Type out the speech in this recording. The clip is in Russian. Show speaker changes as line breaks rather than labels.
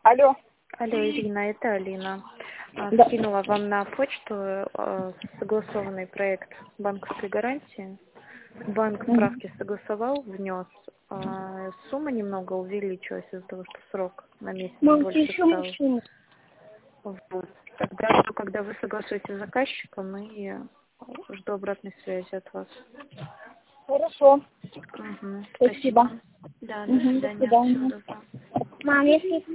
Алло.
Алло, Ирина, это Алина.
Да.
Скинула вам на почту согласованный проект банковской гарантии. Банк справки согласовал, внес. Сумма немного увеличилась из-за того, что срок на месяц больше стал. Вот. Тогда, когда вы согласуетесь с заказчиком, и жду обратной связи от вас.
Хорошо.
Угу.
Спасибо.
Да,
До
до свидания.
свидания.
Всего доброго.
Мам, если